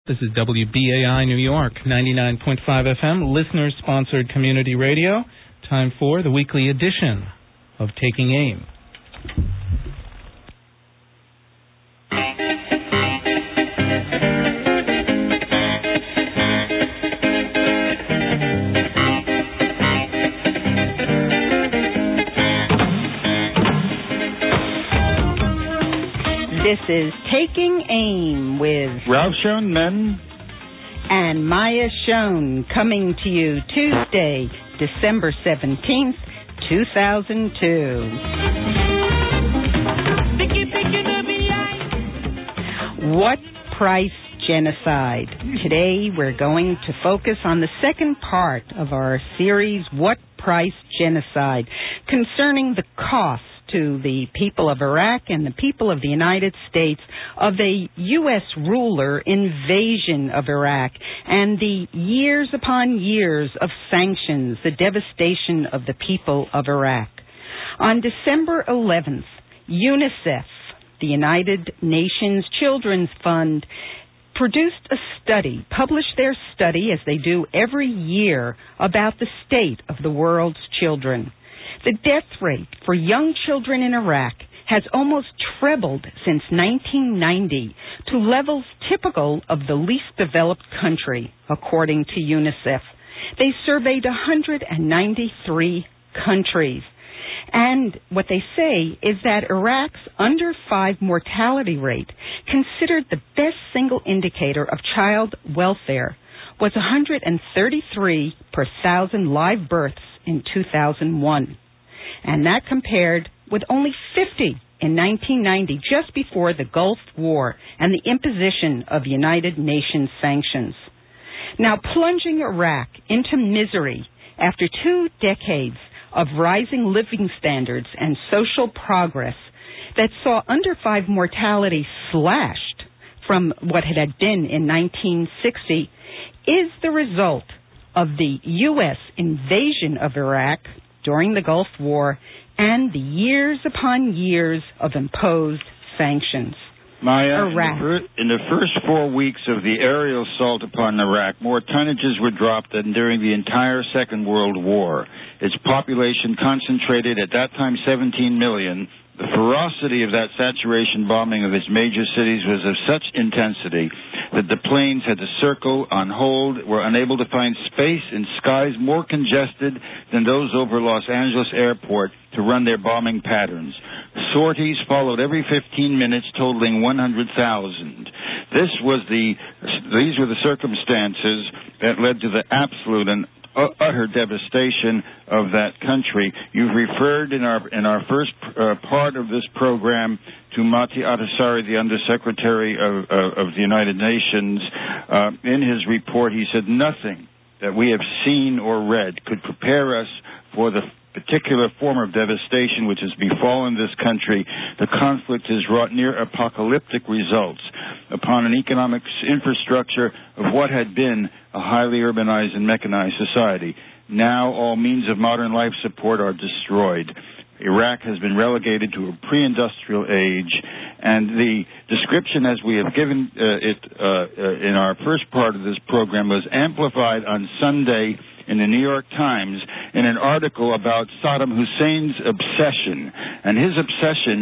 This is WBAI New York, 99.5 FM, listener-sponsored community radio. Time for the weekly edition of Taking Aim. This is Taking Aim with Ralph Schoenman and Maya Schoen, coming to you Tuesday, December 17th, 2002. What price genocide? Today we're going to focus on the second part of our series, What Price Genocide, concerning the cost to the people of Iraq and the people of the United States of a U.S. ruler invasion of Iraq and the years upon years of sanctions, the devastation of the people of Iraq. On December 11th, UNICEF, the United Nations Children's Fund, produced a study, published their study as they do every year about the state of the world's children. The death rate for young children in Iraq has almost trebled since 1990 to levels typical of the least developed country, according to UNICEF. They surveyed 193 countries. And what they say is that Iraq's under 5 mortality rate, considered the best single indicator of child welfare, was 133 per 1,000 live births in 2001. And that compared with only 50 in 1990, just before the Gulf War and the imposition of United Nations sanctions. Now, plunging Iraq into misery after 2 decades of rising living standards and social progress that saw under 5 mortality slashed from what it had been in 1960, is the result of the U.S. invasion of Iraq during the Gulf War and the years upon years of imposed sanctions. Maya, in the first 4 weeks of the aerial assault upon Iraq, more tonnages were dropped than during the entire Second World War. Its population concentrated at that time 17 million. The ferocity of that saturation bombing of its major cities was of such intensity that the planes had to circle on hold, were unable to find space in skies more congested than those over Los Angeles Airport to run their bombing patterns. Sorties followed every 15 minutes, totaling 100,000. These were the circumstances that led to the absolute and utter devastation of that country. You've referred in our first part of this program to Mati Atasari, the Undersecretary of the United Nations. In his report, he said nothing that we have seen or read could prepare us for the particular form of devastation which has befallen this country. The conflict has wrought near apocalyptic results upon an economic infrastructure of what had been a highly urbanized and mechanized society. Now all means of modern life support are destroyed. Iraq has been relegated to a pre-industrial age, and the description as we have given it in our first part of this program was amplified on Sunday in the New York Times in an article about Saddam Hussein's obsession. And his obsession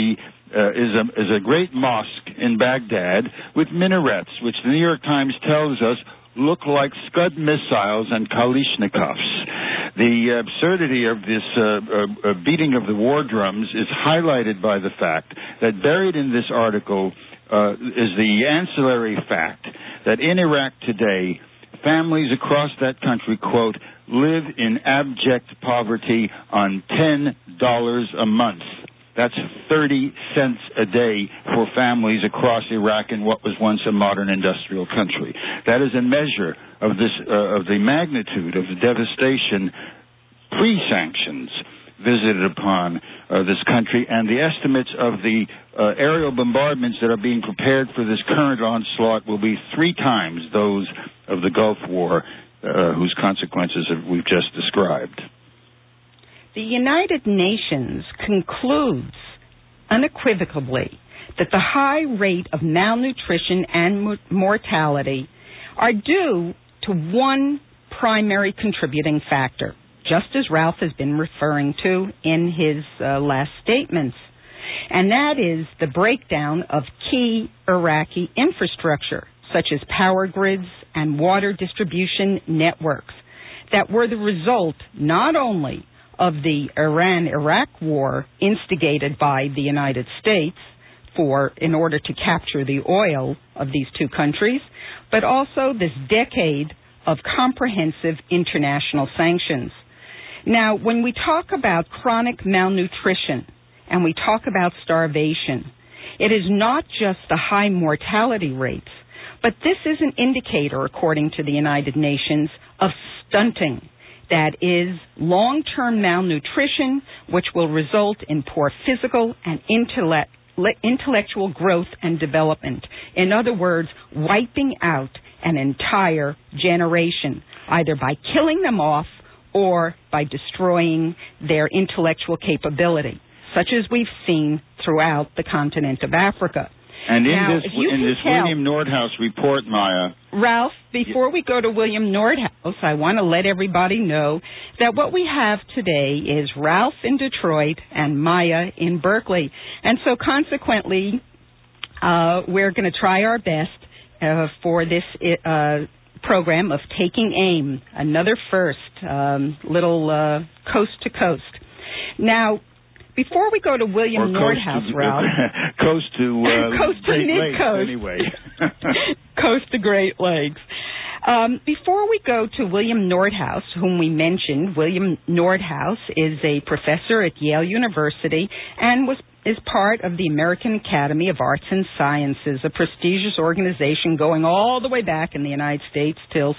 is a great mosque in Baghdad with minarets, which the New York Times tells us look like Scud missiles and Kalashnikovs. The absurdity of this beating of the war drums is highlighted by the fact that buried in this article is the ancillary fact that in Iraq today, families across that country, quote, live in abject poverty on $10 a month. That's 30 cents a day for families across Iraq in what was once a modern industrial country. That is a measure of this of the magnitude of the devastation pre-sanctions visited upon this country, and the estimates of the aerial bombardments that are being prepared for this current onslaught will be 3 times those of the Gulf War, whose consequences we've just described. The United Nations concludes unequivocally that the high rate of malnutrition and mortality are due to one primary contributing factor, just as Ralph has been referring to in his last statements, and that is the breakdown of key Iraqi infrastructure, such as power grids and water distribution networks, that were the result not only of the Iran-Iraq war instigated by the United States in order to capture the oil of these two countries, but also this decade of comprehensive international sanctions. Now, when we talk about chronic malnutrition and we talk about starvation, it is not just the high mortality rates, but this is an indicator, according to the United Nations, of stunting. That is long-term malnutrition, which will result in poor physical and intellectual growth and development. In other words, wiping out an entire generation, either by killing them off or by destroying their intellectual capability, such as we've seen throughout the continent of Africa. And in this William Nordhaus report, Maya... Ralph, before we go to William Nordhaus, I want to let everybody know that what we have today is Ralph in Detroit and Maya in Berkeley. And so consequently, we're going to try our best for this program of Taking Aim, another first, little coast to coast. Now, before we go to William Nordhaus, Ralph... coast to coast to mid-coast. Anyway. Coast to Great Lakes. Before we go to William Nordhaus, whom we mentioned, William Nordhaus is a professor at Yale University and is part of the American Academy of Arts and Sciences, a prestigious organization going all the way back in the United States to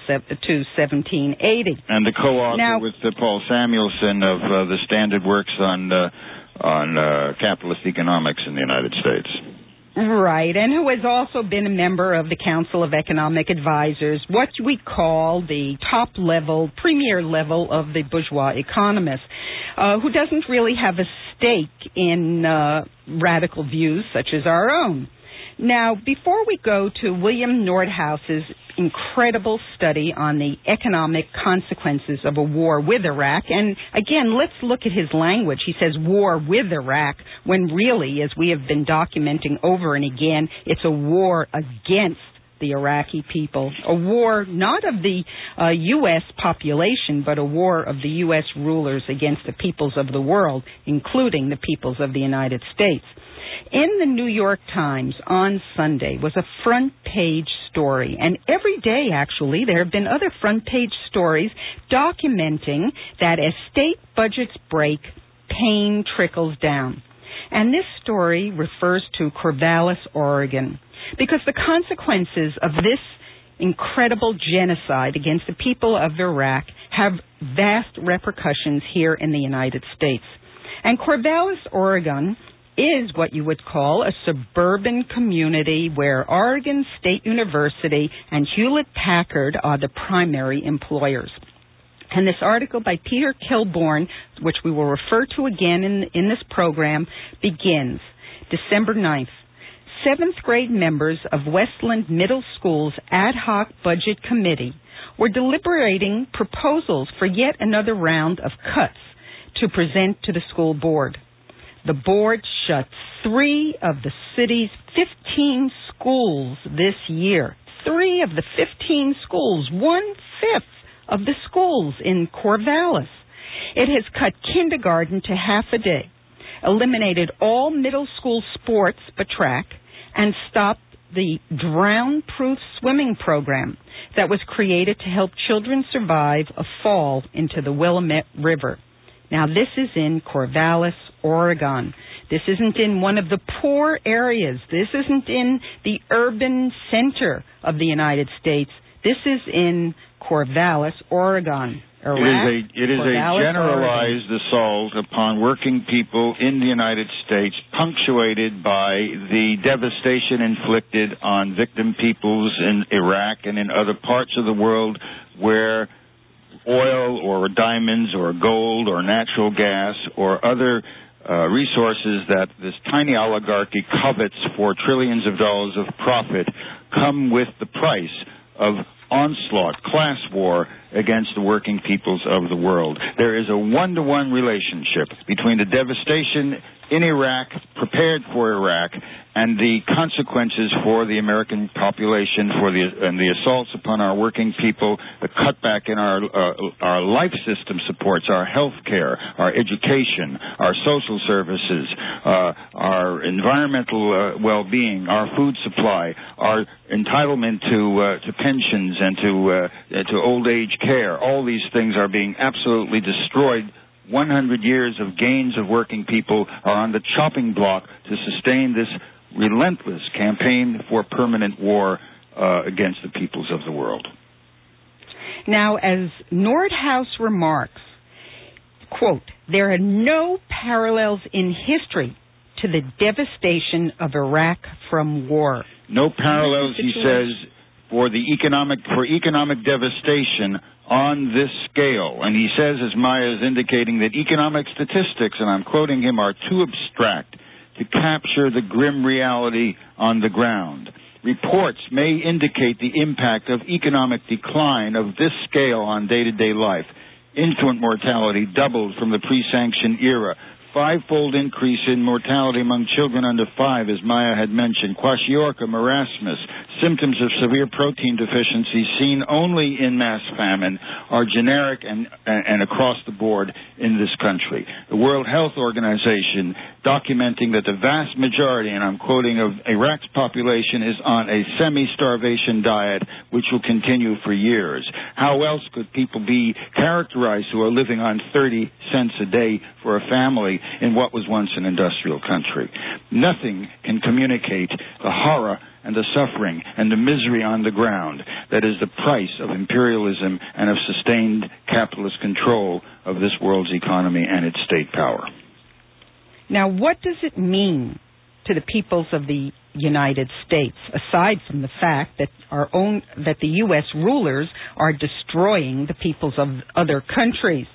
1780. And the co-author with Paul Samuelson of the standard works on capitalist economics in the United States. Right, and who has also been a member of the Council of Economic Advisors, what we call the top level, premier level of the bourgeois economist, who doesn't really have a stake in radical views such as our own. Now, before we go to William Nordhaus's incredible study on the economic consequences of a war with Iraq, and again, let's look at his language. He says war with Iraq, when really, as we have been documenting over and again, it's a war against the Iraqi people, a war not of the U.S. population, but a war of the U.S. rulers against the peoples of the world, including the peoples of the United States. In the New York Times on Sunday was a front page story, and every day actually there have been other front page stories documenting that as state budgets break, pain trickles down. And this story refers to Corvallis, Oregon, because the consequences of this incredible genocide against the people of Iraq have vast repercussions here in the United States. And Corvallis, Oregon, is what you would call a suburban community where Oregon State University and Hewlett-Packard are the primary employers. And this article by Peter Kilborn, which we will refer to again in this program, begins December 9th. 7th grade members of Westland Middle School's ad hoc budget committee were deliberating proposals for yet another round of cuts to present to the school board. The board shut 3 of the city's 15 schools this year. 3 of the 15 schools, 1/5 of the schools in Corvallis. It has cut kindergarten to half a day, eliminated all middle school sports but track, and stopped the drown-proof swimming program that was created to help children survive a fall into the Willamette River. Now, this is in Corvallis, Oregon. This isn't in one of the poor areas. This isn't in the urban center of the United States. This is in Corvallis, Oregon. It is a generalized assault upon working people in the United States, punctuated by the devastation inflicted on victim peoples in Iraq and in other parts of the world where oil or diamonds or gold or natural gas or other resources that this tiny oligarchy covets for trillions of dollars of profit come with the price of onslaught, class war against the working peoples of the world. There is a one-to-one relationship between the devastation in Iraq, prepared for Iraq, and the consequences for the American population, and the assaults upon our working people, the cutback in our life system supports, our health care, our education, our social services, our environmental well-being, our food supply, our entitlement to pensions and to old age care. All these things are being absolutely destroyed. 100 years of gains of working people are on the chopping block to sustain this relentless campaign for permanent war against the peoples of the world. Now, as Nordhaus remarks, quote, there are no parallels in history to the devastation of Iraq from war. No parallels, he says, for economic devastation on this scale. And he says, as Maya is indicating, that economic statistics, and I'm quoting him, are too abstract to capture the grim reality on the ground. Reports may indicate the impact of economic decline of this scale on day-to-day life. Infant mortality doubled from the pre-sanction era. Five-fold increase in mortality among children under 5, as Maya had mentioned. Kwashiorkor, marasmus, symptoms of severe protein deficiency seen only in mass famine are generic and across the board in this country. The World Health Organization documenting that the vast majority, and I'm quoting, of Iraq's population is on a semi-starvation diet, which will continue for years. How else could people be characterized who are living on 30 cents a day for a family in what was once an industrial country? Nothing can communicate the horror and the suffering and the misery on the ground that is the price of imperialism and of sustained capitalist control of this world's economy and its state power. Now, what does it mean to the peoples of the United States, aside from the fact that that the U.S. rulers are destroying the peoples of other countries?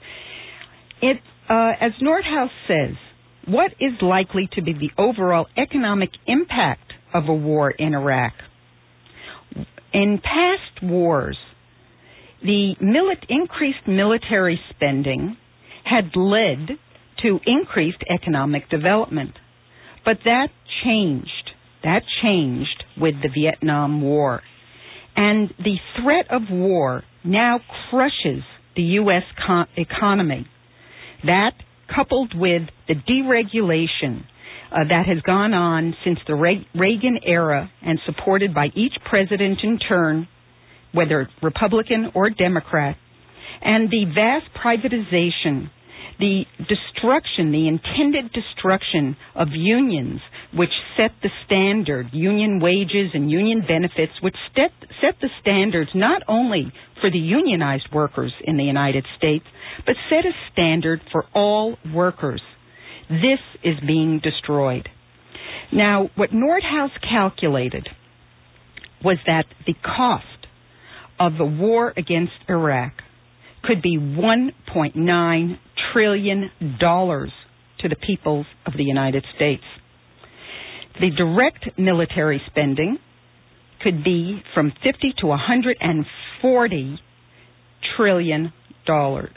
As Nordhaus says, what is likely to be the overall economic impact of a war in Iraq? In past wars, the increased military spending had led to increased economic development. But that changed. That changed with the Vietnam War. And the threat of war now crushes the U.S. economy. That, coupled with the deregulation that has gone on since the Reagan era and supported by each president in turn, whether Republican or Democrat, and the vast privatization, the intended destruction of unions, which set the standard, union wages and union benefits, which set the standards not only for the unionized workers in the United States, but set a standard for all workers. This is being destroyed. Now, what Nordhaus calculated was that the cost of the war against Iraq could be $1.9 trillion to the peoples of the United States. The direct military spending could be from 50 to 140 billion dollars,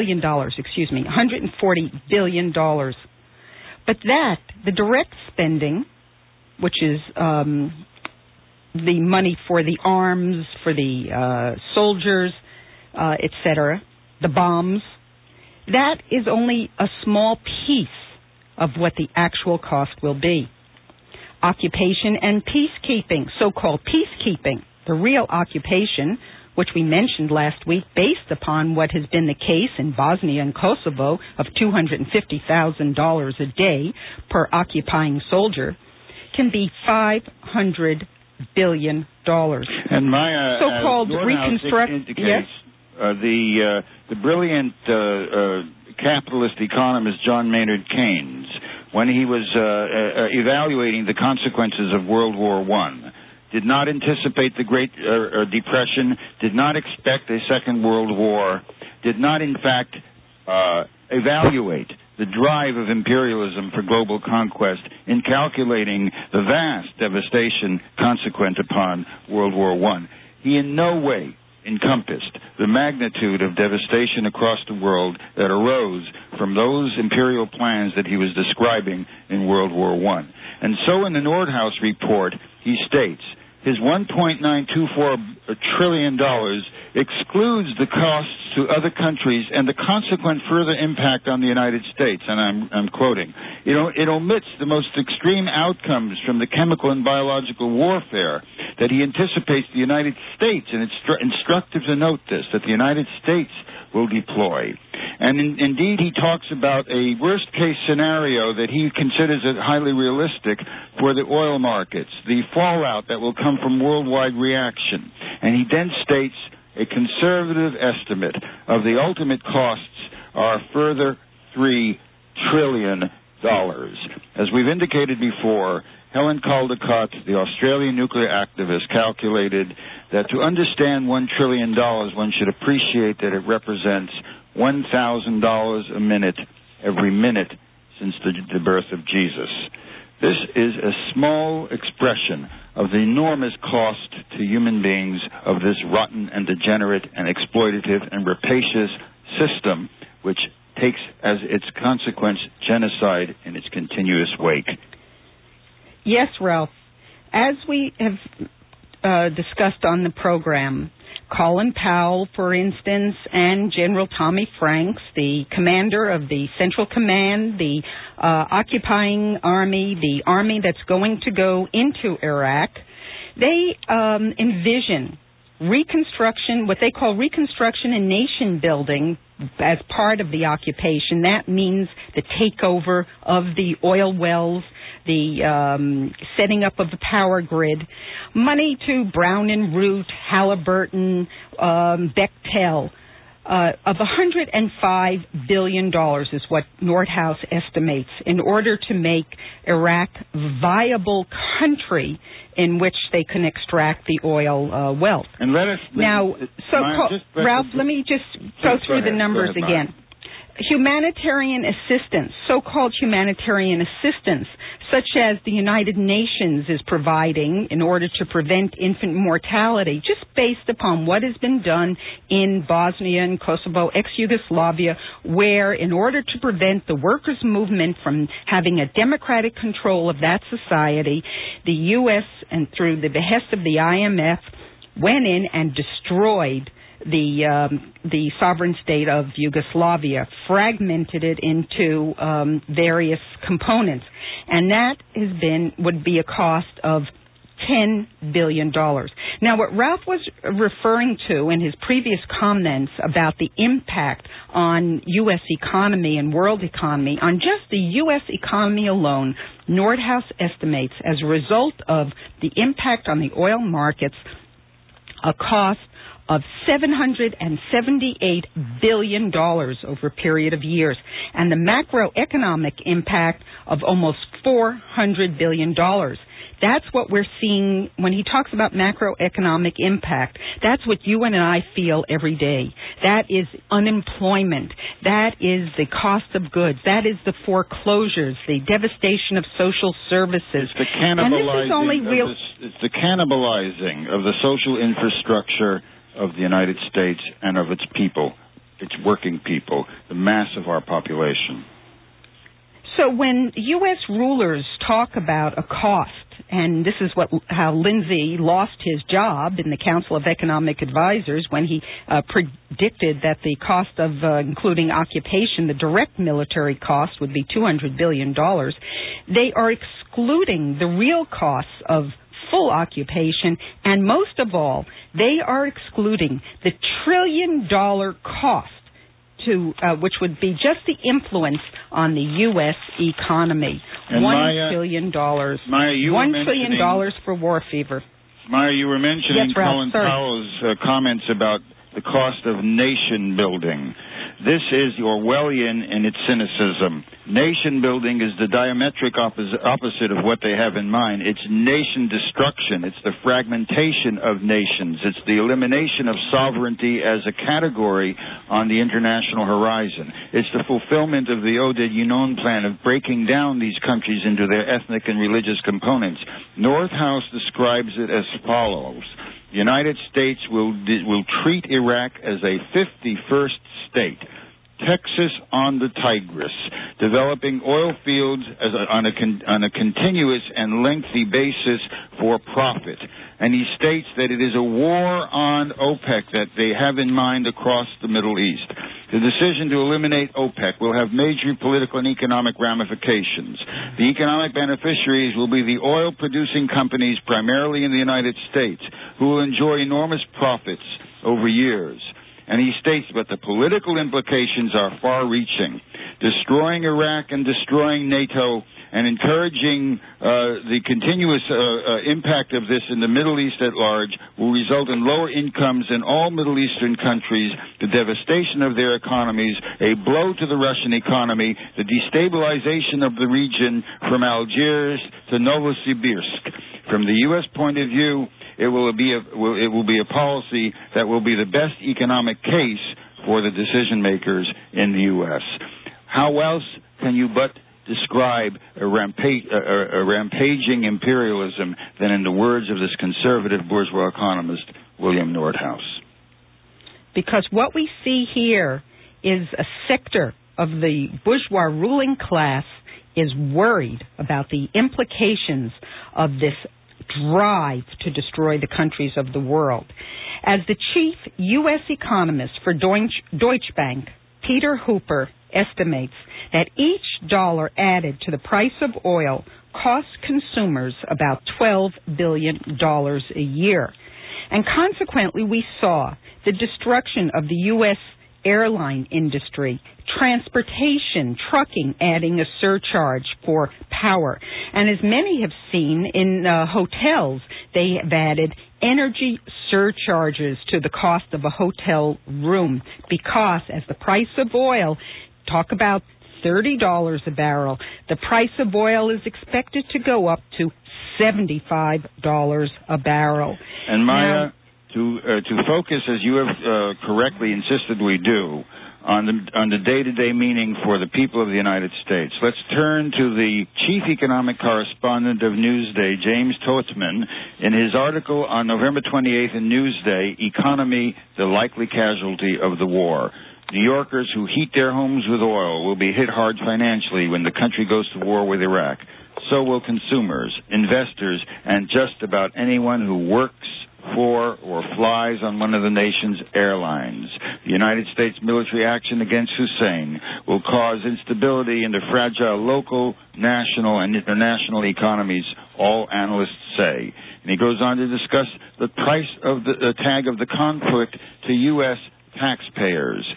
$140 billion. But that, the direct spending, which is the money for the arms, for the soldiers, etc., the bombs, that is only a small piece of what the actual cost will be. Occupation and peacekeeping, so-called peacekeeping, the real occupation, which we mentioned last week, based upon what has been the case in Bosnia and Kosovo of $250,000 a day per occupying soldier, can be $500 billion. And Maya, so-called reconstruction. Yes. The brilliant capitalist economist John Maynard Keynes, when he was evaluating the consequences of World War I, did not anticipate the Great Depression, did not expect a Second World War, did not, in fact, evaluate the drive of imperialism for global conquest in calculating the vast devastation consequent upon World War I. He in no way encompassed the magnitude of devastation across the world that arose from those imperial plans that he was describing in World War I. And so in the Nordhaus report, he states, his $1.924 trillion excludes the costs to other countries and the consequent further impact on the United States. And I'm quoting. It omits the most extreme outcomes from the chemical and biological warfare that he anticipates the United States, and it's instructive to note this, that the United States will deploy. And indeed, he talks about a worst-case scenario that he considers it highly realistic for the oil markets, the fallout that will come from worldwide reaction. And he then states a conservative estimate of the ultimate costs are further $3 trillion. As we've indicated before, Helen Caldicott, the Australian nuclear activist, calculated that to understand $1 trillion, one should appreciate that it represents $1,000 a minute every minute since the birth of Jesus. This is a small expression of the enormous cost to human beings of this rotten and degenerate and exploitative and rapacious system, which takes as its consequence genocide in its continuous wake. Yes, Ralph. As we have discussed on the program, Colin Powell, for instance, and General Tommy Franks, the commander of the Central Command, the occupying army, the army that's going to go into Iraq, they envision reconstruction, what they call reconstruction and nation building as part of the occupation. That means the takeover of the oil wells, the setting up of the power grid, money to Brown and Root, Halliburton, Bechtel, of $105 billion is what Nordhaus estimates in order to make Iraq a viable country in which they can extract the oil wealth. And Ralph, let me just go through the numbers again. Humanitarian assistance, so-called humanitarian assistance, such as the United Nations is providing in order to prevent infant mortality, just based upon what has been done in Bosnia and Kosovo, ex-Yugoslavia, where in order to prevent the workers' movement from having a democratic control of that society, the U.S., and through the behest of the IMF, went in and destroyed the sovereign state of Yugoslavia, fragmented it into various components, and that would be a cost of $10 billion. Now, what Ralph was referring to in his previous comments about the impact on U.S. economy and world economy, on just the U.S. economy alone, Nordhaus estimates as a result of the impact on the oil markets, a cost of $778 billion over a period of years, and the macroeconomic impact of almost $400 billion. That's what we're seeing when he talks about macroeconomic impact. That's what you and I feel every day. That is unemployment. That is the cost of goods. That is the foreclosures, the devastation of social services. It's the cannibalizing of the social infrastructure of the United States and of its people, its working people, the mass of our population. So when U.S. rulers talk about a cost, and this is how Lindsay lost his job in the Council of Economic Advisors when he predicted that the cost of including occupation, the direct military cost, would be $200 billion, they are excluding the real costs of full occupation, and most of all, they are excluding the $1 trillion cost which would be just the influence on the U.S. economy. And $1 trillion. Maya, $1 trillion for war fever. Maya, you were mentioning yes, Ralph, Colin Powell's comments about the cost of nation building. This is Orwellian in its cynicism. Nation building is the diametric opposite of what they have in mind. It's nation destruction. It's the fragmentation of nations. It's the elimination of sovereignty as a category on the international horizon. It's the fulfillment of the Oded Yunon plan of breaking down these countries into their ethnic and religious components. Northhouse describes it as follows. The United States will treat Iraq as a 51st state. Texas on the Tigris, developing oil fields on a continuous and lengthy basis for profit. And he states that it is a war on OPEC that they have in mind across the Middle East. The decision to eliminate OPEC will have major political and economic ramifications. The economic beneficiaries will be the oil-producing companies, primarily in the United States, who will enjoy enormous profits over years. And he states that the political implications are far-reaching. Destroying Iraq and destroying NATO and encouraging the continuous impact of this in the Middle East at large will result in lower incomes in all Middle Eastern countries, the devastation of their economies, a blow to the Russian economy, the destabilization of the region from Algiers to Novosibirsk. From the U.S. point of view, it will be a policy that will be the best economic case for the decision makers in the U.S. How else can you but describe a rampaging imperialism than in the words of this conservative bourgeois economist, William Nordhaus? Because what we see here is a sector of the bourgeois ruling class is worried about the implications of this drive to destroy the countries of the world. As the chief U.S. economist for Deutsche Bank, Peter Hooper, estimates that each dollar added to the price of oil costs consumers about $12 billion a year. And consequently, we saw the destruction of the U.S. airline industry, transportation, trucking, adding a surcharge for power. And as many have seen in hotels, they have added energy surcharges to the cost of a hotel room because as the price of oil, talk about $30 a barrel, the price of oil is expected to go up to $75 a barrel. And Maya, to focus, as you have correctly insisted we do, on the day-to-day meaning for the people of the United States, let's turn to the chief economic correspondent of Newsday, James Tothman, in his article on November 28th in Newsday, Economy, the Likely Casualty of the War. New Yorkers who heat their homes with oil will be hit hard financially when the country goes to war with Iraq. So will consumers, investors, and just about anyone who works for or flies on one of the nation's airlines. The United States military action against Hussein will cause instability in the fragile local, national, and international economies, all analysts say. And he goes on to discuss the price of the tag of the conflict to U.S. taxpayers.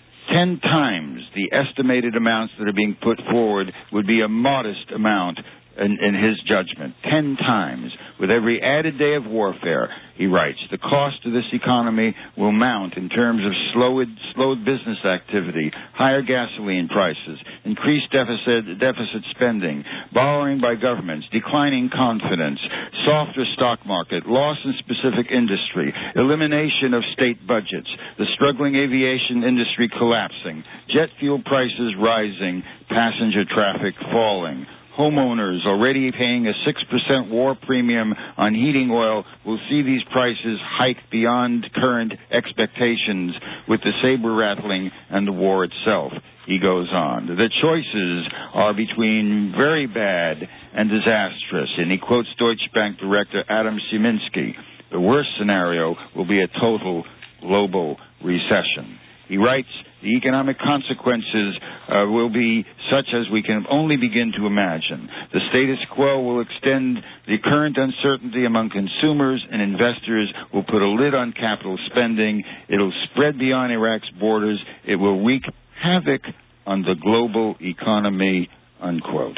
10 times the estimated amounts that are being put forward would be a modest amount in his judgment. 10 times. With every added day of warfare, he writes, the cost of this economy will mount in terms of slowed business activity, higher gasoline prices, increased deficit spending, borrowing by governments, declining confidence, softer stock market, loss in specific industry, elimination of state budgets, the struggling aviation industry collapsing, jet fuel prices rising, passenger traffic falling. Homeowners already paying a 6% war premium on heating oil will see these prices hike beyond current expectations with the saber rattling and the war itself. He goes on. The choices are between very bad and disastrous, and he quotes Deutsche Bank director Adam Szymanski. The worst scenario will be a total global recession. He writes, the economic consequences will be such as we can only begin to imagine. The status quo will extend the current uncertainty among consumers and investors, will put a lid on capital spending. It'll spread beyond Iraq's borders. It will wreak havoc on the global economy, unquote.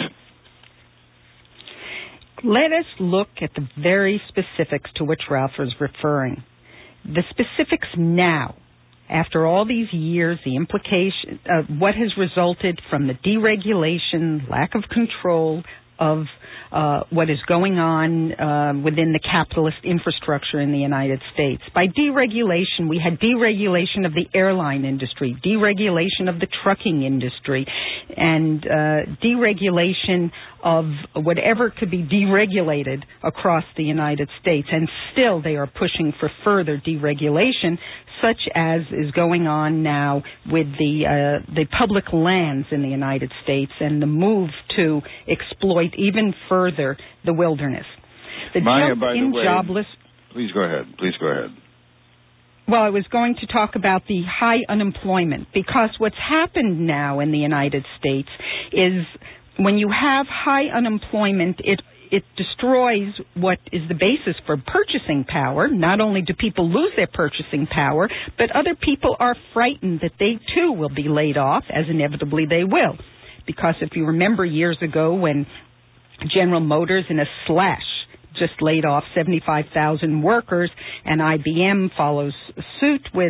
Let us look at the very specifics to which Ralph is referring. The specifics now. after all these years, the implication of what has resulted from the deregulation, lack of control of what is going on within the capitalist infrastructure in the United States. By deregulation, we had deregulation of the airline industry, deregulation of the trucking industry, and deregulation of whatever could be deregulated across the United States. And still they are pushing for further deregulation, such as is going on now with the public lands in the United States and the move to exploit even further the wilderness. The Maya, jump by in the way, jobless. Please go ahead. Well, I was going to talk about the high unemployment, because what's happened now in the United States is when you have high unemployment, it destroys what is the basis for purchasing power. Not only do people lose their purchasing power, but other people are frightened that they too will be laid off, as inevitably they will. Because if you remember years ago when General Motors in a slash just laid off 75,000 workers, and IBM follows suit with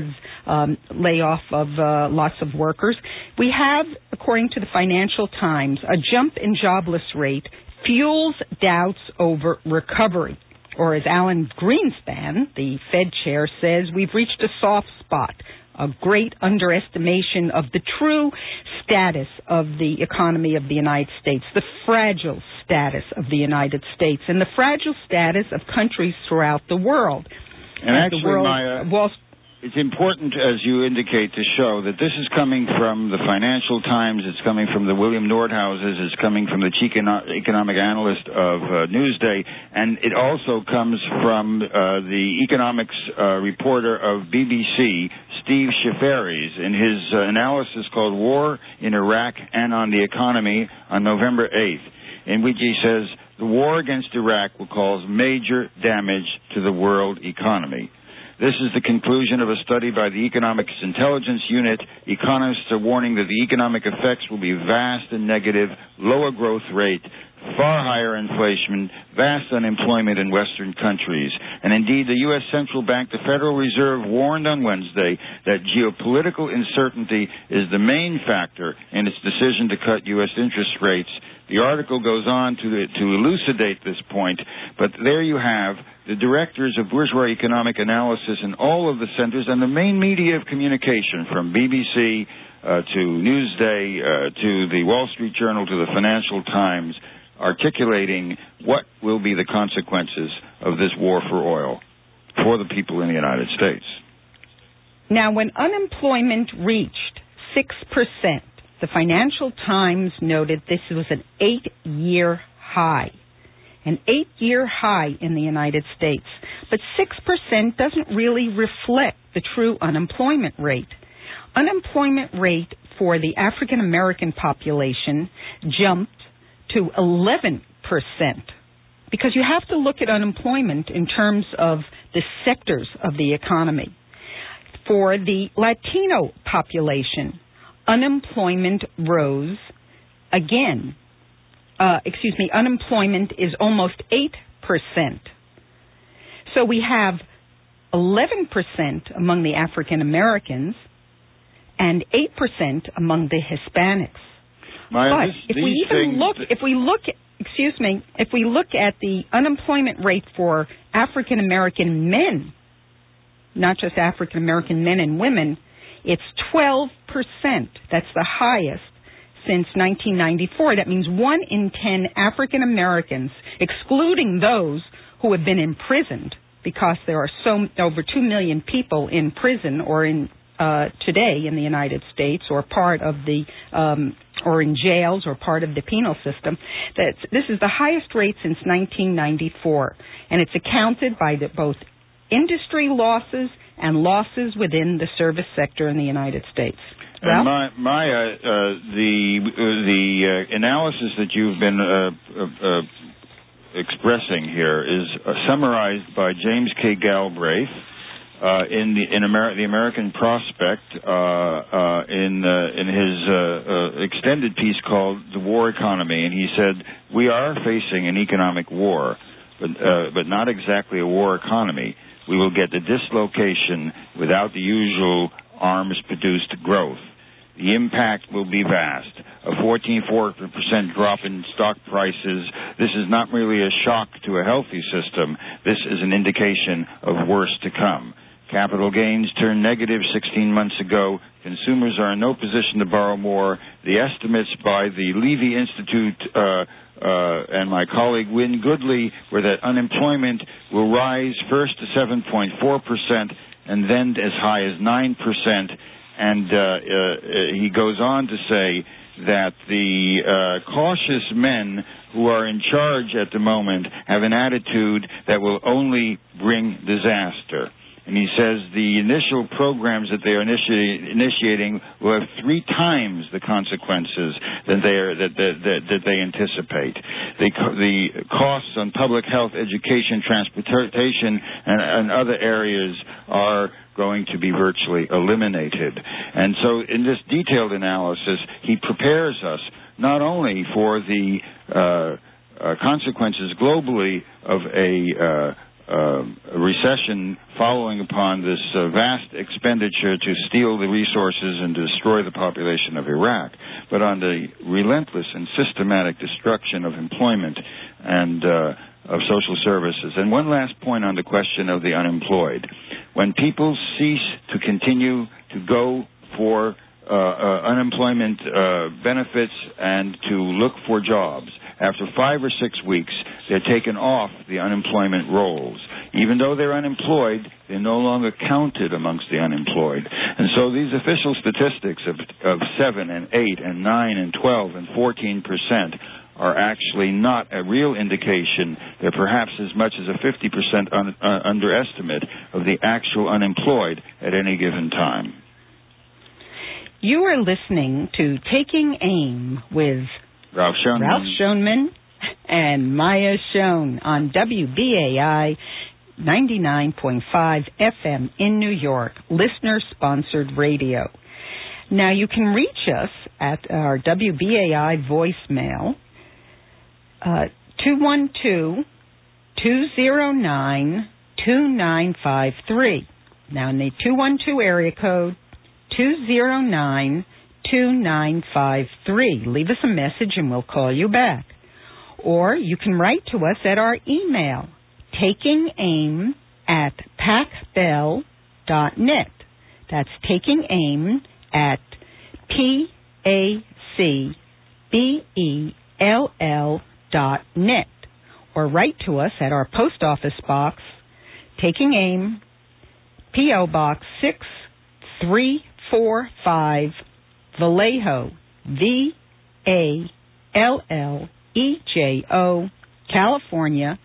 layoff of lots of workers, we have, according to the Financial Times, a jump in jobless rate fuels doubts over recovery. Or as Alan Greenspan, the Fed chair, says, we've reached a soft spot, a great underestimation of the true status of the economy of the United States, the fragile status of the United States, and the fragile status of countries throughout the world. And actually, Maya, it's important, as you indicate, to show that this is coming from the Financial Times, it's coming from the William Nordhauses, it's coming from the chief economic analyst of Newsday, and it also comes from the economics reporter of BBC, Steve Schifferes, in his analysis called War in Iraq and on the Economy on November 8th, in which he says the war against Iraq will cause major damage to the world economy. This is the conclusion of a study by the Economics Intelligence Unit. Economists are warning that the economic effects will be vast and negative, lower growth rate, far higher inflation, vast unemployment in Western countries. And indeed, the U.S. Central Bank, the Federal Reserve, warned on Wednesday that geopolitical uncertainty is the main factor in its decision to cut U.S. interest rates. The article goes on to elucidate this point, but there you have the directors of bourgeois economic analysis in all of the centers and the main media of communication, from BBC to Newsday to the Wall Street Journal to the Financial Times, articulating what will be the consequences of this war for oil for the people in the United States. Now, when unemployment reached 6%, the Financial Times noted this was an 8-year high. An 8-year high in the United States. But 6% doesn't really reflect the true unemployment rate. Unemployment rate for the African American population jumped to 11%. Because you have to look at unemployment in terms of the sectors of the economy. For the Latino population, unemployment rose again. Unemployment is almost 8%. So we have 11% among the African Americans and 8% among the Hispanics. Maya, but if we look at the unemployment rate for African American men, not just African American men and women, it's 12%. That's the highest since 1994. That means 1 in 10 African Americans, excluding those who have been imprisoned, because there are over 2 million people in prison or in today in the United States, or part of the or in jails or part of the penal system. This is the highest rate since 1994, and it's accounted by both industry losses and losses within the service sector in the United States. And Maya, the analysis that you've been expressing here is summarized by James K. Galbraith in the American Prospect in his extended piece called "The War Economy," and he said, "We are facing an economic war, but not exactly a war economy. We will get the dislocation without the usual arms-produced growth. The impact will be vast. A 14% drop in stock prices, this is not merely a shock to a healthy system. This is an indication of worse to come. Capital gains turned negative 16 months ago. Consumers are in no position to borrow more. The estimates by the Levy Institute and my colleague Wynne Goodley were that unemployment will rise first to 7.4% and then as high as 9%. And he goes on to say that the cautious men who are in charge at the moment have an attitude that will only bring disaster. And he says the initial programs that they are initiating will have 3 times the consequences that they anticipate. The costs on public health, education, transportation, and other areas are going to be virtually eliminated. And so in this detailed analysis, he prepares us not only for the consequences globally of a recession following upon this vast expenditure to steal the resources and destroy the population of Iraq, but on the relentless and systematic destruction of employment and of social services. And one last point on the question of the unemployed. When people cease to continue to go for unemployment benefits and to look for jobs, after 5 or 6 weeks, they're taken off the unemployment rolls. Even though they're unemployed, they're no longer counted amongst the unemployed. And so these official statistics of 7 and 8 and 9 and 12 and 14% are actually not a real indication. They're perhaps as much as a 50% underestimate of the actual unemployed at any given time. You are listening to Taking Aim with Ralph Schoenman and Maya Schoen on WBAI 99.5 FM in New York, listener-sponsored radio. Now, you can reach us at our WBAI voicemail, 212-209-2953. Now, in the 212 area code, 209-2953. Leave us a message and we'll call you back. Or you can write to us at our email, takingaim@pacbell.net. That's takingaim@pacbell.net. Or write to us at our post office box, Taking Aim, P.O. Box 6345, Vallejo, Vallejo, California,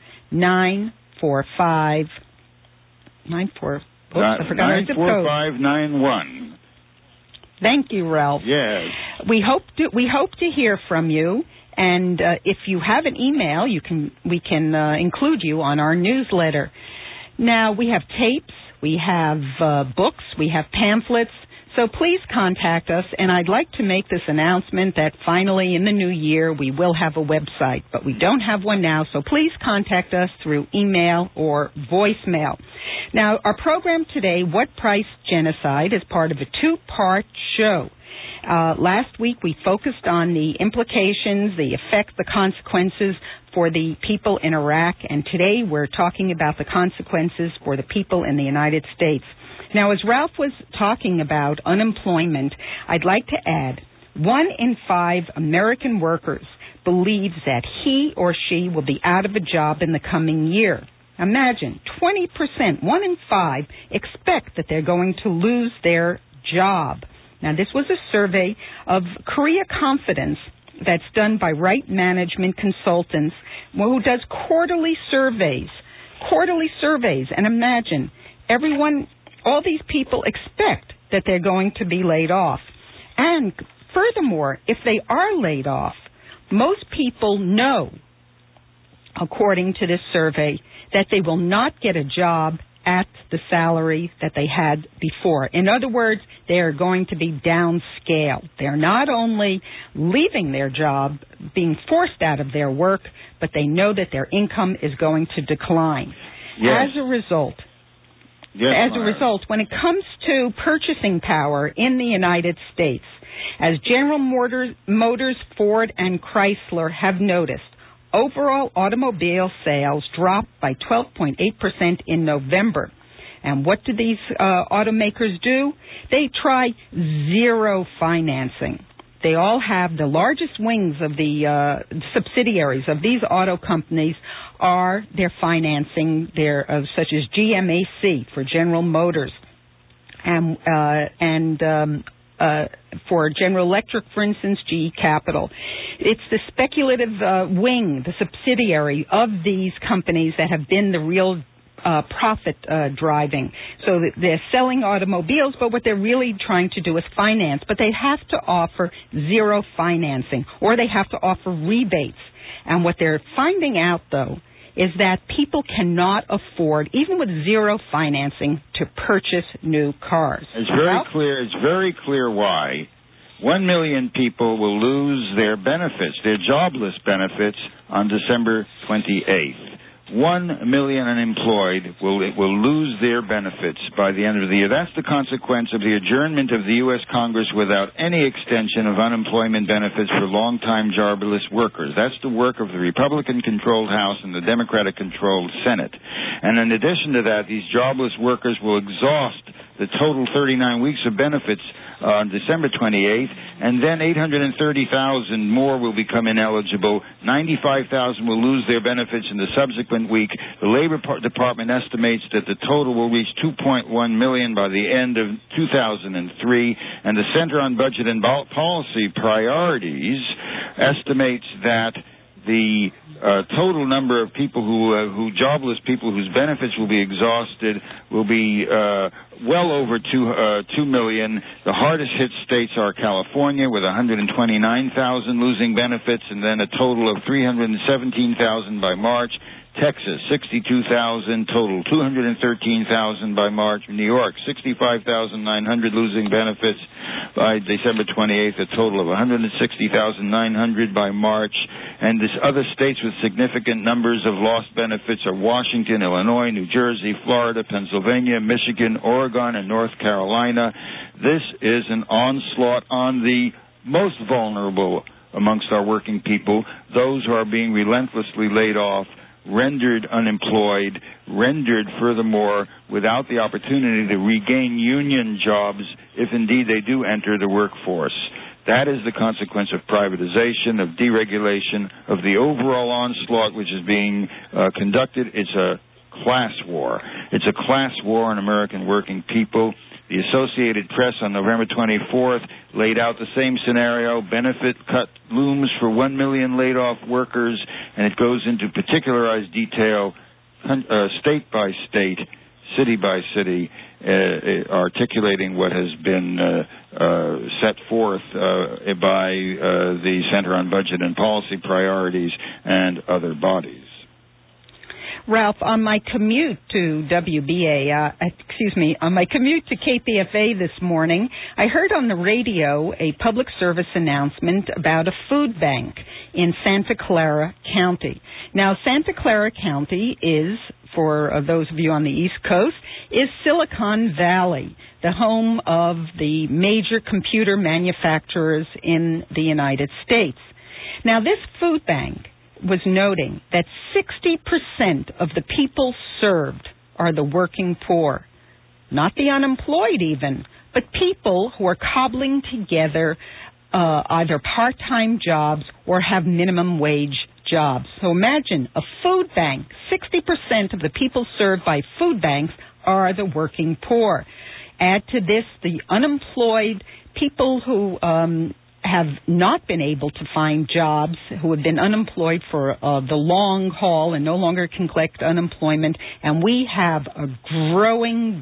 94591. Thank you, Ralph. Yes. We hope to hear from you, and if you have an email, we can include you on our newsletter. Now, we have tapes, we have books, we have pamphlets. So please contact us, and I'd like to make this announcement that finally in the new year we will have a website, but we don't have one now, so please contact us through email or voicemail. Now, our program today, What Price Genocide, is part of a 2-part show. Last week we focused on the implications, the effect, the consequences for the people in Iraq, and today we're talking about the consequences for the people in the United States. Now, as Ralph was talking about unemployment, I'd like to add 1 in 5 American workers believes that he or she will be out of a job in the coming year. Imagine, 20%, 1 in 5, expect that they're going to lose their job. Now, this was a survey of Korea Confidence that's done by Right Management Consultants, who does quarterly surveys. And imagine, all these people expect that they're going to be laid off. And furthermore, if they are laid off, most people know, according to this survey, that they will not get a job at the salary that they had before. In other words, they are going to be downscaled. They're not only leaving their job, being forced out of their work, but they know that their income is going to decline. Yes. As a result, Yes, as a result, when it comes to purchasing power in the United States, as General Motors, Ford, and Chrysler have noticed, overall automobile sales dropped by 12.8% in November. And what do these automakers do? They try zero financing. They all have the largest wings of the subsidiaries of these auto companies are their financing, such as GMAC for General Motors, and for General Electric, for instance, GE Capital. It's the speculative wing, the subsidiary of these companies that have been the real profit driving. So they're selling automobiles, but what they're really trying to do is finance. But they have to offer zero financing, or they have to offer rebates. And what they're finding out, though, is that people cannot afford, even with zero financing, to purchase new cars. It's very clear. It's very clear why. 1 million people will lose their benefits, their jobless benefits, on December 28th. 1 million unemployed will lose their benefits by the end of the year. That's the consequence of the adjournment of the U.S. Congress without any extension of unemployment benefits for long-time jobless workers. That's the work of the Republican-controlled House and the Democratic-controlled Senate. And in addition to that, these jobless workers will exhaust the total 39 weeks of benefits on December 28th, and then 830,000 more will become ineligible. 95,000 will lose their benefits in the subsequent week. The Labor Department estimates that the total will reach 2.1 million by the end of 2003, and the Center on Budget and Policy Priorities estimates that the total number of people jobless people whose benefits will be exhausted will be well over 2 million. The hardest hit states are California with 129,000 losing benefits, and then a total of 317,000 by March. Texas, 62,000 total, 213,000 by March. New York, 65,900 losing benefits by December 28th, a total of 160,900 by March. And this other states with significant numbers of lost benefits are Washington, Illinois, New Jersey, Florida, Pennsylvania, Michigan, Oregon, and North Carolina. This is an onslaught on the most vulnerable amongst our working people, those who are being relentlessly laid off, rendered unemployed, rendered furthermore without the opportunity to regain union jobs if indeed they do enter the workforce. That is the consequence of privatization, of deregulation, of the overall onslaught which is being conducted. It's a class war. It's a class war on American working people. The Associated Press on November 24th laid out the same scenario. Benefit cut looms for 1 million laid-off workers, and it goes into particularized detail, state by state, city by city, articulating what has been set forth by the Center on Budget and Policy Priorities and other bodies. Ralph, on my commute to on my commute to KPFA this morning, I heard on the radio a public service announcement about a food bank in Santa Clara County. Now, Santa Clara County is, for those of you on the East Coast, is Silicon Valley, the home of the major computer manufacturers in the United States. Now, this food bank was noting that 60% of the people served are the working poor, not the unemployed even, but people who are cobbling together either part-time jobs or have minimum wage jobs. So imagine a food bank, 60% of the people served by food banks are the working poor. Add to this the unemployed, people who have not been able to find jobs, who have been unemployed for the long haul and no longer can collect unemployment, and we have a growing,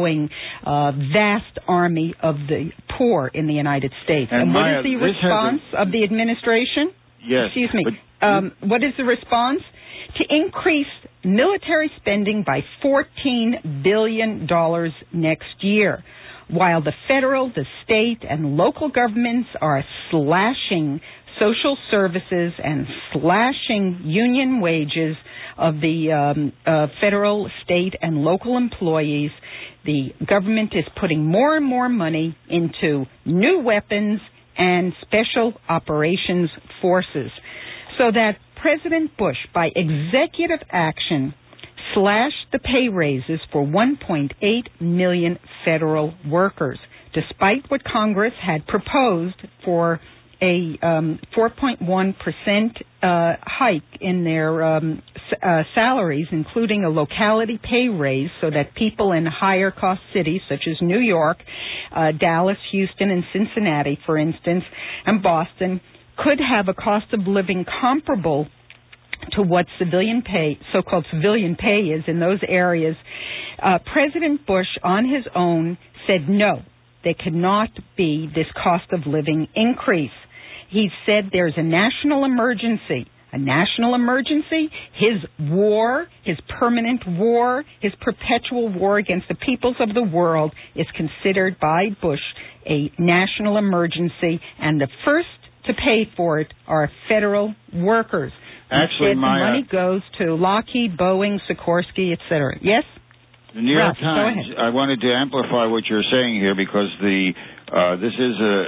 vast army of the poor in the United States. And what is the response of the administration? Yes. Excuse me. What is the response? To increase military spending by $14 billion next year. while the federal, the state, and local governments are slashing social services and slashing union wages of the federal, state, and local employees, the government is putting more and more money into new weapons and special operations forces, so that President Bush, by executive action, slashed the pay raises for 1.8 million federal workers, despite what Congress had proposed for a 4.1% hike in their salaries, including a locality pay raise so that people in higher-cost cities such as New York, Dallas, Houston, and Cincinnati, for instance, and Boston, could have a cost of living comparable to what civilian pay, so-called civilian pay, is in those areas. President Bush, on his own, said no, there cannot be this cost of living increase. He said there's a national emergency. A national emergency? His war, his permanent war, his perpetual war against the peoples of the world is considered by Bush a national emergency, and the first to pay for it are federal workers. Actually, the money goes to Lockheed, Boeing, Sikorsky, etc. Yes? The New York Times. I wanted to amplify what you're saying here because this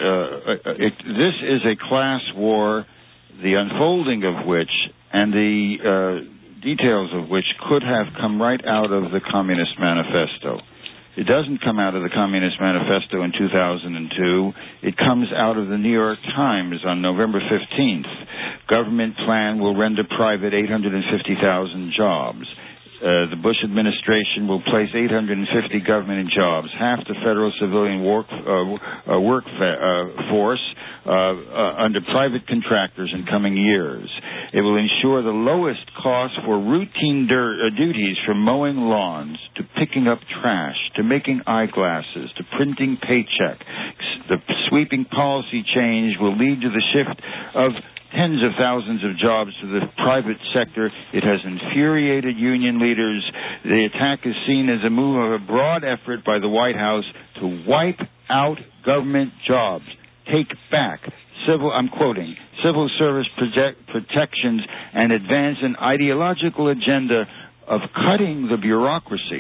is a class war, the unfolding of which and the details of which could have come right out of the Communist Manifesto. It doesn't come out of the Communist Manifesto in 2002. It comes out of the New York Times on November 15th. Government plan will render private 850,000 jobs. The Bush administration will place 850 government jobs, half the federal civilian workforce under private contractors in coming years. It will ensure the lowest cost for routine duties from mowing lawns to picking up trash to making eyeglasses to printing paychecks. The sweeping policy change will lead to the shift of tens of thousands of jobs to the private sector. It has infuriated union leaders. The attack is seen as a move of a broad effort by the White House to wipe out government jobs, take back I'm quoting, civil service protections, and advance an ideological agenda of cutting the bureaucracy.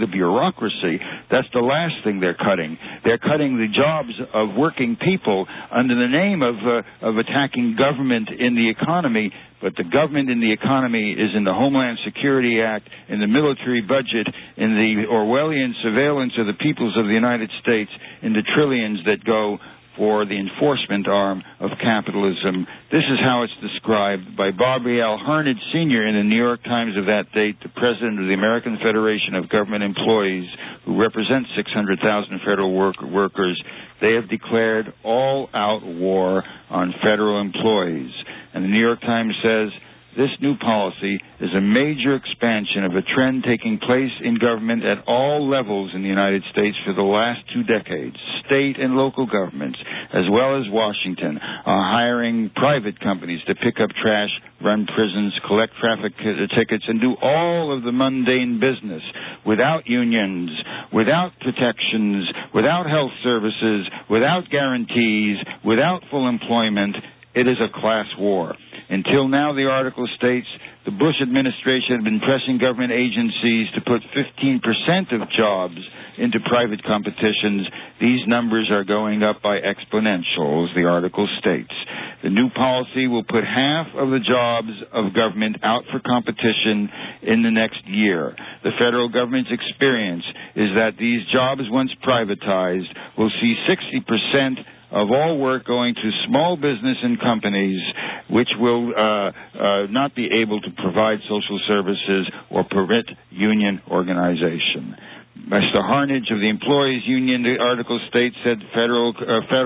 That's the last thing they're cutting. They're cutting the jobs of working people under the name of attacking government in the economy. But the government in the economy is in the Homeland Security Act, in the military budget, in the Orwellian surveillance of the peoples of the United States, in the trillions that go for the enforcement arm of capitalism. This is how it's described by Bobby L. Harned Sr. in the New York Times of that date, the president of the American Federation of Government Employees, who represents 600,000 federal workers. They have declared all-out war on federal employees. And the New York Times says, this new policy is a major expansion of a trend taking place in government at all levels in the United States for the last 2 decades. State and local governments, as well as Washington, are hiring private companies to pick up trash, run prisons, collect traffic tickets, and do all of the mundane business without unions, without protections, without health services, without guarantees, without full employment. It is a class war. Until now, the article states, the Bush administration had been pressing government agencies to put 15% of jobs into private competitions. These numbers are going up by exponential, as the article states. The new policy will put half of the jobs of government out for competition in the next year. The federal government's experience is that these jobs, once privatized, will see 60% of all work going to small business and companies which will not be able to provide social services or permit union organization. Mr. Harnage of the Employees Union, the article states, said federal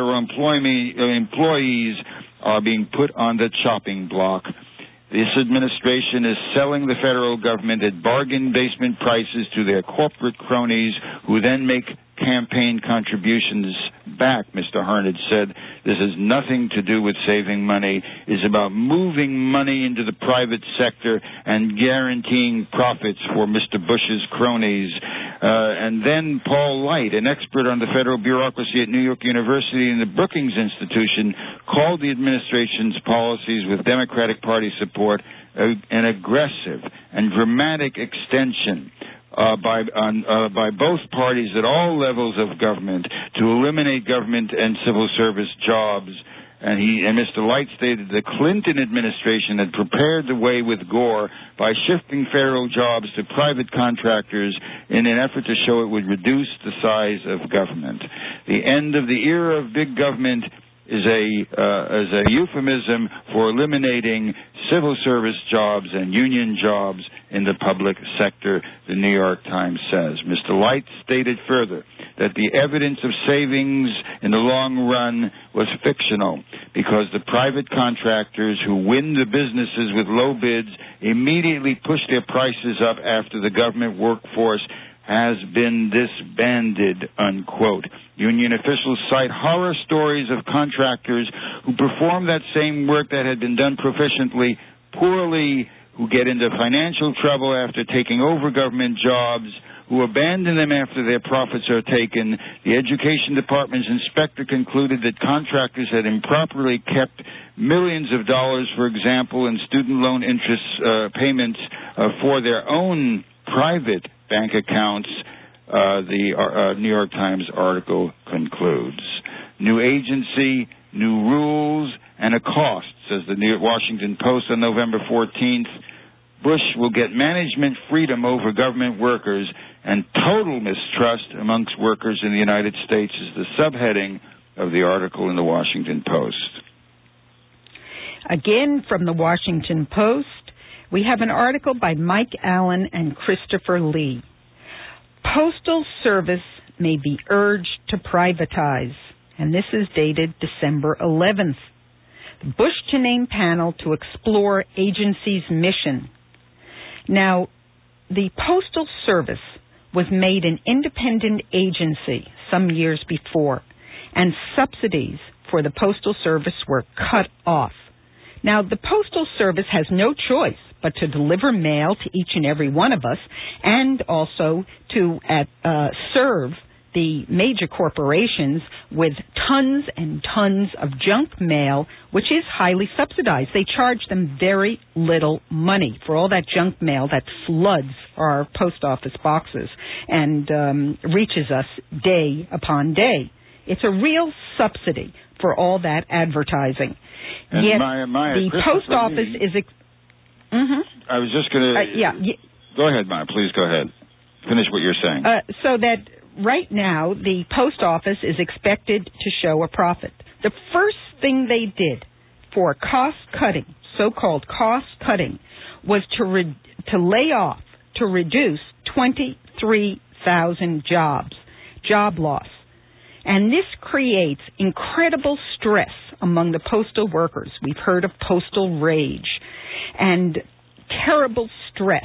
employees are being put on the chopping block. This administration is selling the federal government at bargain basement prices to their corporate cronies who then make campaign contributions back, Mr. Harnage said. This has nothing to do with saving money. It's about moving money into the private sector and guaranteeing profits for Mr. Bush's cronies. And then Paul Light, an expert on the federal bureaucracy at New York University and the Brookings Institution, called the administration's policies with Democratic Party support an aggressive and dramatic extension by both parties at all levels of government to eliminate government and civil service jobs. And Mr. Light stated the Clinton administration had prepared the way with Gore by shifting federal jobs to private contractors in an effort to show it would reduce the size of government. The end of the era of big government is a euphemism for eliminating civil service jobs and union jobs in the public sector, the New York Times says. Mr. Light stated further that the evidence of savings in the long run was fictional because the private contractors who win the businesses with low bids immediately push their prices up after the government workforce has been disbanded, unquote. Union officials cite horror stories of contractors who perform that same work that had been done proficiently poorly, who get into financial trouble after taking over government jobs, who abandon them after their profits are taken. The Education Department's inspector concluded that contractors had improperly kept millions of dollars, for example, in student loan interest payments for their own private bank accounts, the New York Times article concludes. New agency, new rules, and a cost, says the Washington Post on November 14th. Bush will get management freedom over government workers, and total mistrust amongst workers in the United States is the subheading of the article in the Washington Post. Again, from the Washington Post, we have an article by Mike Allen and Christopher Lee. Postal Service may be urged to privatize, and this is dated December 11th. The Bush to name panel to explore agency's mission. Now, the Postal Service was made an independent agency some years before, and subsidies for the Postal Service were cut off. Now, the Postal Service has no choice but to deliver mail to each and every one of us, and also to serve the major corporations with tons and tons of junk mail, which is highly subsidized. They charge them very little money for all that junk mail that floods our post office boxes and reaches us day upon day. It's a real subsidy for all that advertising. And yet Maya, the post office is... I was just going to... Go ahead, Maya. Please go ahead. Finish what you're saying. So that right now, the post office is expected to show a profit. The first thing they did for cost-cutting, so-called cost-cutting, was to lay off, to reduce 23,000 jobs, job loss. And this creates incredible stress among the postal workers. We've heard of postal rage and terrible stress,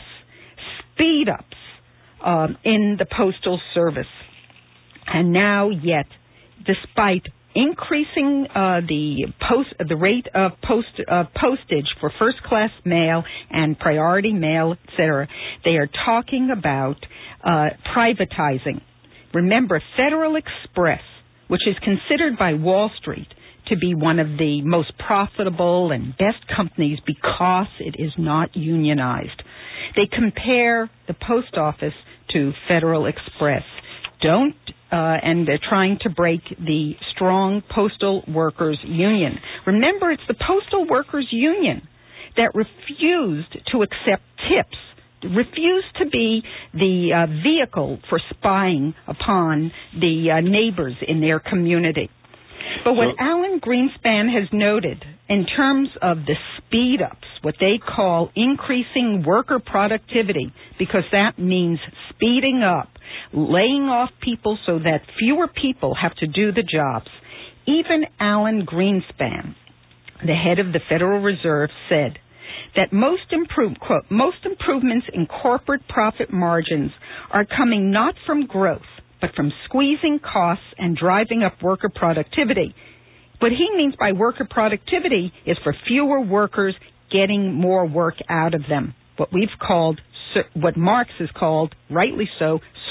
speed-ups in the Postal Service. And now yet, despite increasing the rate of postage for first-class mail and priority mail, etc., they are talking about privatizing. Remember, Federal Express, which is considered by Wall Street to be one of the most profitable and best companies because it is not unionized. They compare the post office to Federal Express. And they're trying to break the strong Postal Workers Union. Remember, it's the Postal Workers Union that refused to accept tips, refused to be the vehicle for spying upon the neighbors in their community. But what Alan Greenspan has noted in terms of the speed-ups, what they call increasing worker productivity, because that means speeding up, laying off people so that fewer people have to do the jobs. Even Alan Greenspan, the head of the Federal Reserve, said that most improvements in corporate profit margins are coming not from growth, but from squeezing costs and driving up worker productivity. What he means by worker productivity is for fewer workers getting more work out of them, what Marx has called, rightly so,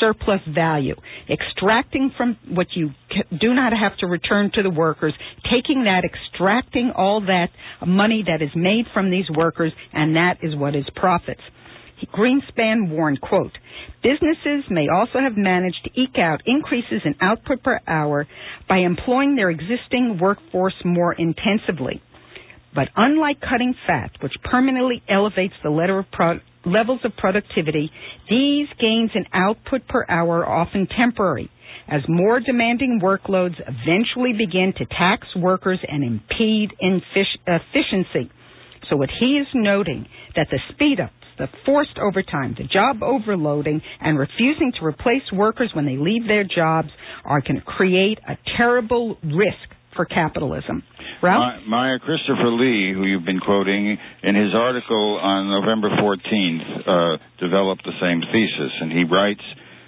surplus value, extracting from what you do not have to return to the workers, taking that, extracting all that money that is made from these workers, and that is what is profits. Greenspan warned, quote, businesses may also have managed to eke out increases in output per hour by employing their existing workforce more intensively. But unlike cutting fat, which permanently elevates the levels of productivity, these gains in output per hour are often temporary, as more demanding workloads eventually begin to tax workers and impede efficiency. So what he is noting, that the speed-ups, the forced overtime, the job overloading, and refusing to replace workers when they leave their jobs are going to create a terrible risk for capitalism. Ralph? Maya Christopher Lee, who you've been quoting, in his article on November 14th, developed the same thesis, and he writes,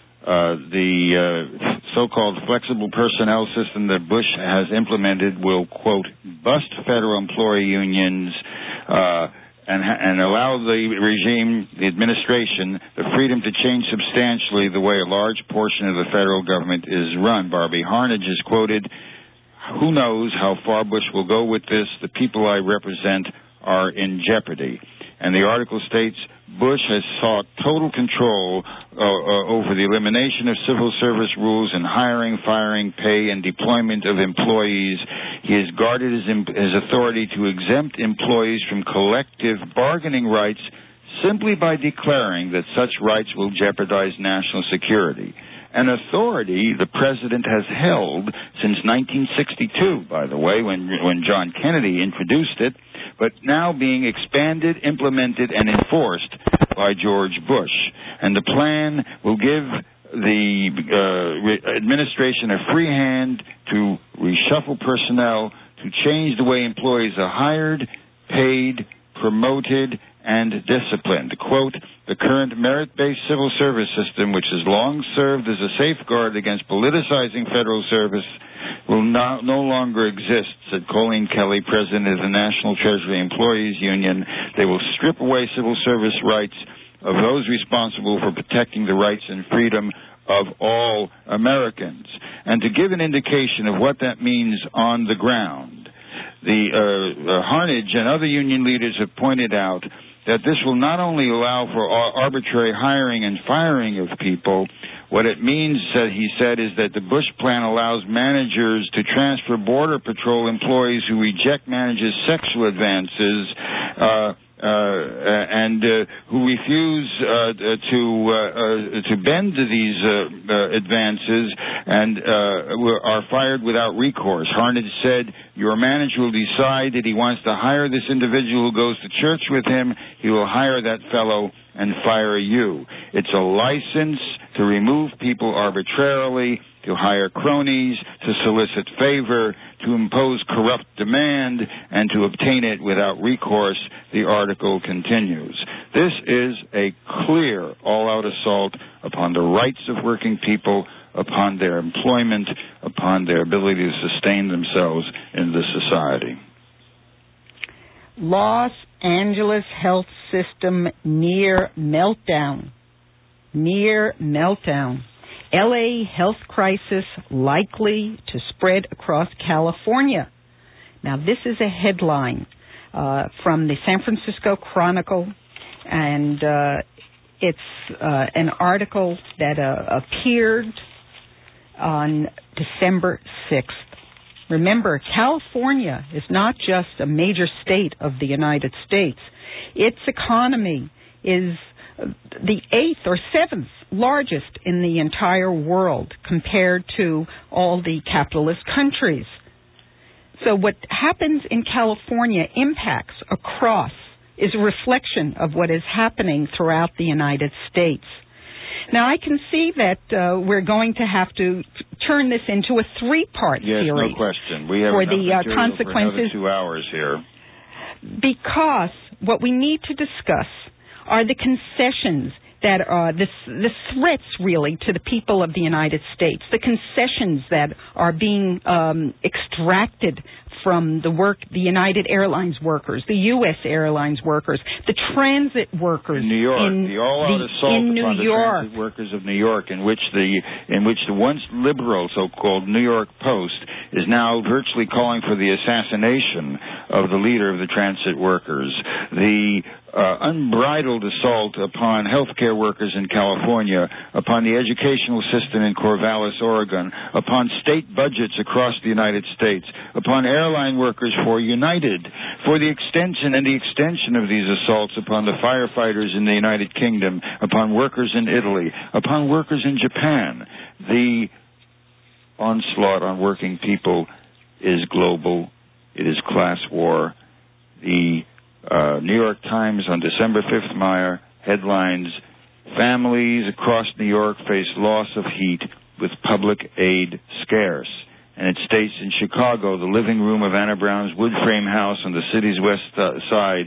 the so-called flexible personnel system that Bush has implemented will, quote, bust federal employee unions, and allow the regime, the administration, the freedom to change substantially the way a large portion of the federal government is run. Barbie Harnage is quoted, who knows how far Bush will go with this? The people I represent are in jeopardy. And the article states, Bush has sought total control over the elimination of civil service rules in hiring, firing, pay, and deployment of employees. He has guarded his authority to exempt employees from collective bargaining rights simply by declaring that such rights will jeopardize national security. An authority the president has held since 1962, by the way, when John Kennedy introduced it, but now being expanded, implemented, and enforced by George Bush. And the plan will give the administration a free hand to reshuffle personnel, to change the way employees are hired, paid, promoted, and disciplined. Quote, the current merit-based civil service system, which has long served as a safeguard against politicizing federal service, will no longer exist, said Colleen Kelly, president of the National Treasury Employees Union. They will strip away civil service rights of those responsible for protecting the rights and freedom of all Americans. And to give an indication of what that means on the ground, the Harnage and other union leaders have pointed out that this will not only allow for arbitrary hiring and firing of people. What it means, he said, is that the Bush plan allows managers to transfer Border Patrol employees who reject managers' sexual advances and who refuse to bend to these advances and are fired without recourse. Harnage said, your manager will decide that he wants to hire this individual who goes to church with him. He will hire that fellow and fire you. It's a license to remove people arbitrarily, to hire cronies, to solicit favor, to impose corrupt demand, and to obtain it without recourse, the article continues. This is a clear all-out assault upon the rights of working people, upon their employment, upon their ability to sustain themselves in this society. Los Angeles health system near meltdown. Near meltdown. LA health crisis likely to spread across California. Now, this is a headline from the San Francisco Chronicle, and it's an article that appeared on December 6th. Remember, California is not just a major state of the United States. Its economy is the 8th or 7th largest in the entire world compared to all the capitalist countries. So what happens in California impacts across, is a reflection of what is happening throughout the United States. Now, I can see that we're going to have to turn this into a three-part series. Yes, no question. We have for the consequences for another 2 hours here. Because what we need to discuss are the concessions that are the threats, really, to the people of the United States, the concessions that are being extracted from the United Airlines workers, the U.S. Airlines workers, the transit workers in New York, the all-out assault upon the transit workers of New York, in which the once liberal so-called New York Post is now virtually calling for the assassination of the leader of the transit workers. The unbridled assault upon healthcare workers in California, upon the educational system in Corvallis, Oregon, upon state budgets across the United States, upon airline workers for United, for the extension of these assaults upon the firefighters in the United Kingdom, upon workers in Italy, upon workers in Japan. The onslaught on working people is global. It is class war. The New York Times on December 5th, Meyer, headlines, families across New York face loss of heat with public aid scarce. And it states in Chicago, the living room of Anna Brown's wood frame house on the city's west side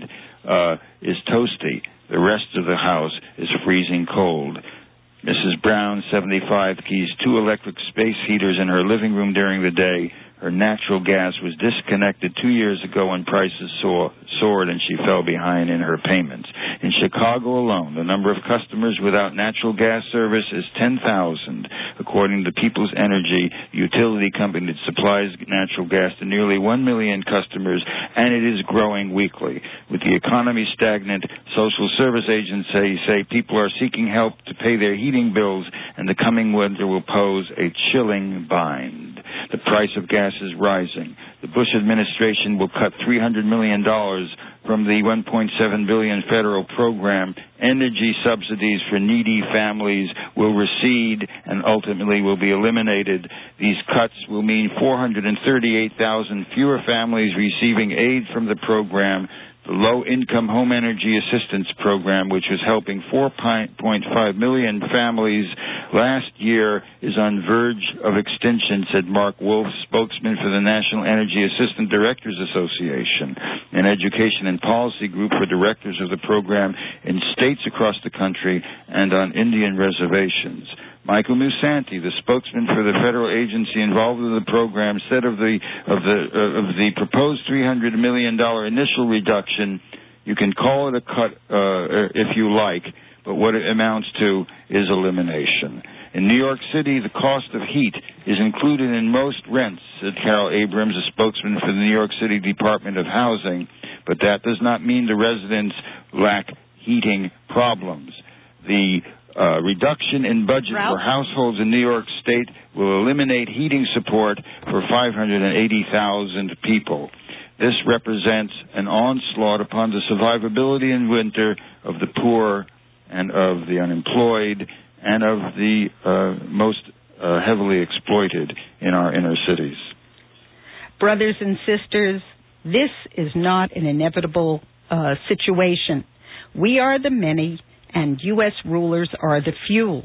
is toasty. The rest of the house is freezing cold. Mrs. Brown, 75, keys 2 electric space heaters in her living room during the day. Her natural gas was disconnected 2 years ago when prices soared and she fell behind in her payments. In Chicago alone, the number of customers without natural gas service is 10,000, according to People's Energy, utility company that supplies natural gas to nearly 1 million customers, and it is growing weekly. With the economy stagnant, social service agents say people are seeking help to pay their heating bills, and the coming winter will pose a chilling bind. The price of gas is rising. The Bush administration will cut $300 million from the $1.7 billion federal program. Energy subsidies for needy families will recede and ultimately will be eliminated. These cuts will mean 438,000 fewer families receiving aid from the program. The Low-Income Home Energy Assistance Program, which was helping 4.5 million families last year, is on verge of extinction, said Mark Wolf, spokesman for the National Energy Assistant Directors Association, an education and policy group for directors of the program in states across the country and on Indian reservations. Michael Musanti, the spokesman for the federal agency involved with the program, said of the proposed $300 million initial reduction, you can call it a cut if you like, but what it amounts to is elimination. In New York City, the cost of heat is included in most rents, said Carol Abrams, a spokesman for the New York City Department of Housing, but that does not mean the residents lack heating problems. The reduction in budget for households in New York State will eliminate heating support for 580,000 people. This represents an onslaught upon the survivability in winter of the poor and of the unemployed and of the most heavily exploited in our inner cities. Brothers and sisters, this is not an inevitable situation. We are the many, and U.S. rulers are the few.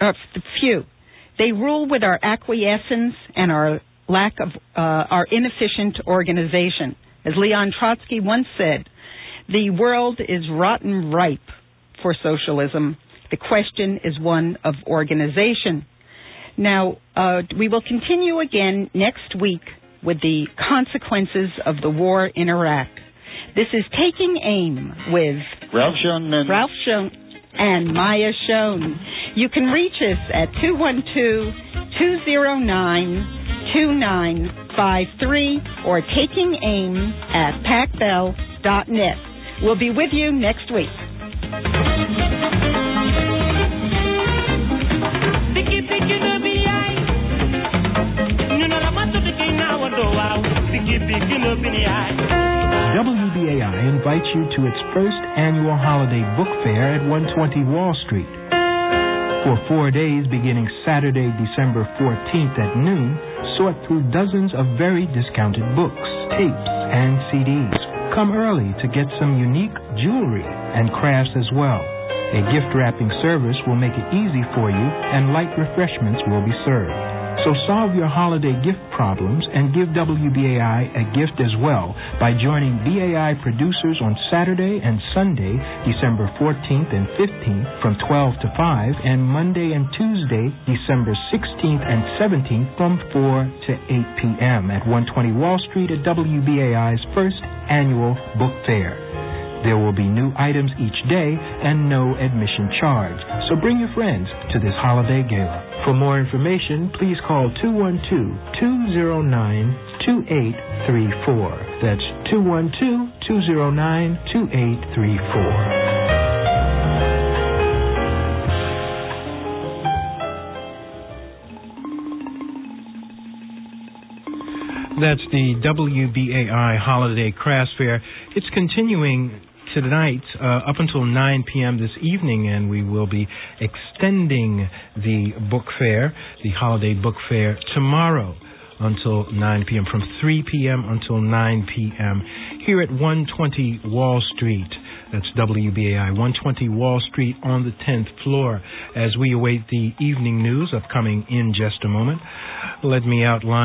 They rule with our acquiescence and our lack of our inefficient organization. As Leon Trotsky once said, the world is rotten ripe for socialism. The question is one of organization. Now, we will continue again next week with the consequences of the war in Iraq. This is Taking Aim with Ralph Schoen and Maya Schoen. You can reach us at 212-209-2953 or takingaim@pacbell.net. We'll be with you next week. WBAI invites you to its first annual holiday book fair at 120 Wall Street. For 4 days, beginning Saturday, December 14th at noon, sort through dozens of very discounted books, tapes, and CDs. Come early to get some unique jewelry and crafts as well. A gift wrapping service will make it easy for you, and light refreshments will be served. So solve your holiday gift problems and give WBAI a gift as well by joining BAI producers on Saturday and Sunday, December 14th and 15th from 12 to 5, and Monday and Tuesday, December 16th and 17th from 4 to 8 p.m. at 120 Wall Street at WBAI's first annual book fair. There will be new items each day and no admission charge. So bring your friends to this holiday gala. For more information, please call 212-209-2834. That's 212-209-2834. That's the WBAI Holiday Crafts Fair. It's continuing tonight up until 9 p.m. this evening, and we will be extending the book fair, the holiday book fair, tomorrow until 9 p.m., from 3 p.m. until 9 p.m. here at 120 Wall Street. That's WBAI, 120 Wall Street on the 10th floor. As we await the evening news upcoming in just a moment, let me outline